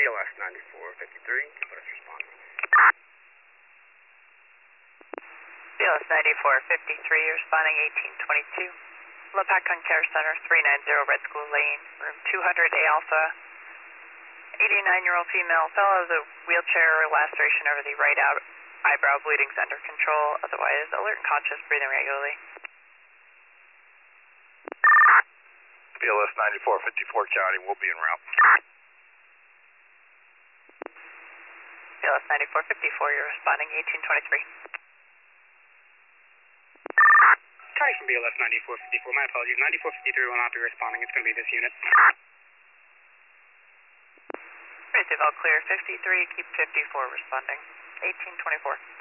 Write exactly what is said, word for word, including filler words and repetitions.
B L S ninety-four fifty-three, let us respond. B L S ninety-four fifty-three, responding eighteen twenty-two. Lepakon Care Center, three ninety Red School Lane, room two hundred A Alpha. eighty-nine-year-old female fell out of the wheelchair, laceration over the right out eyebrow, bleeding's under control, otherwise alert and conscious, breathing regularly. B L S ninety-four fifty-four County will be en route. B L S ninety-four fifty-four, you're responding eighteen twenty-three. Sorry from B L S ninety-four fifty-four, my apologies. ninety-four fifty-three will not be responding, it's going to be this unit. Receive all clear, fifty-three, keep fifty-four responding, eighteen twenty-four.